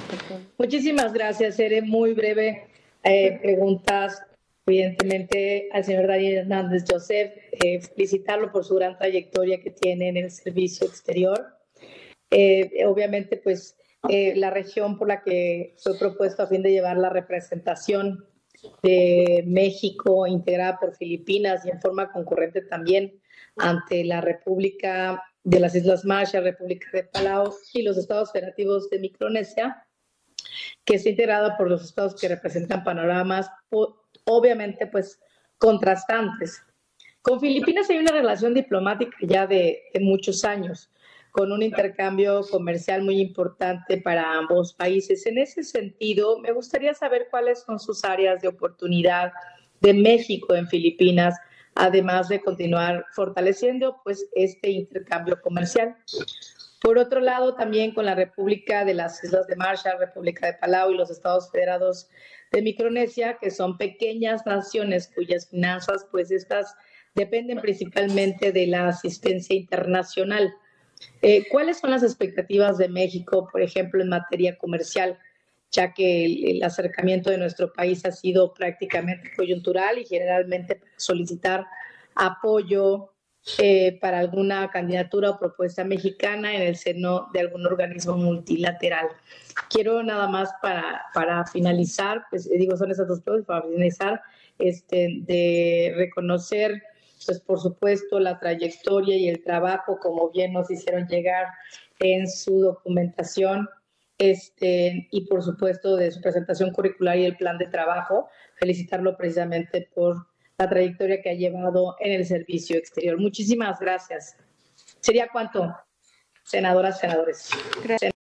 Muchísimas gracias, seré muy breve. Preguntas, evidentemente, al señor Daniel Hernández Joseph, felicitarlo por su gran trayectoria que tiene en el servicio exterior. Obviamente, pues, la región por la que fue propuesto a fin de llevar la representación de México integrada por Filipinas y en forma concurrente también ante la República de las Islas Marshall, República de Palau y los estados federativos de Micronesia, que está integrada por los estados que representan panoramas obviamente pues contrastantes. Con Filipinas hay una relación diplomática ya de muchos años, con un intercambio comercial muy importante para ambos países. En ese sentido, me gustaría saber cuáles son sus áreas de oportunidad de México en Filipinas, además de continuar fortaleciendo pues este intercambio comercial. Por otro lado, también con la República de las Islas de Marshall, República de Palau y los Estados Federados de Micronesia, que son pequeñas naciones cuyas finanzas, pues estas dependen principalmente de la asistencia internacional. ¿Cuáles son las expectativas de México, por ejemplo, en materia comercial, ya que el acercamiento de nuestro país ha sido prácticamente coyuntural y generalmente para solicitar apoyo para alguna candidatura o propuesta mexicana en el seno de algún organismo multilateral? Quiero nada más para finalizar, pues digo, son esas dos preguntas, para finalizar, de reconocer, pues por supuesto, la trayectoria y el trabajo, como bien nos hicieron llegar en su documentación, y por supuesto de su presentación curricular y el plan de trabajo, felicitarlo precisamente por la trayectoria que ha llevado en el servicio exterior. Muchísimas gracias. ¿Sería cuánto, senadoras, senadores? Gracias.